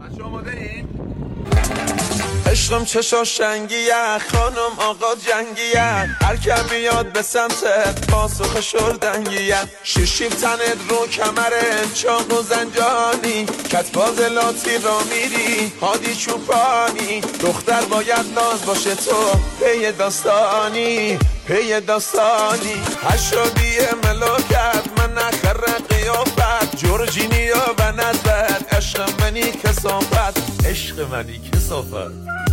عشقم چشا شنگیه خانم آقا جنگیه هر که بیاد به سمتت پاسخ شردنگیه شیشیب تنت رو کمرت چاق و زنجانی کتباز لاتی را میری هادی چوپانی دختر باید ناز باشه تو پی داستانی هشادی ملاکت من نخره قیافت جورجینیا و نزد عشق منی کسافت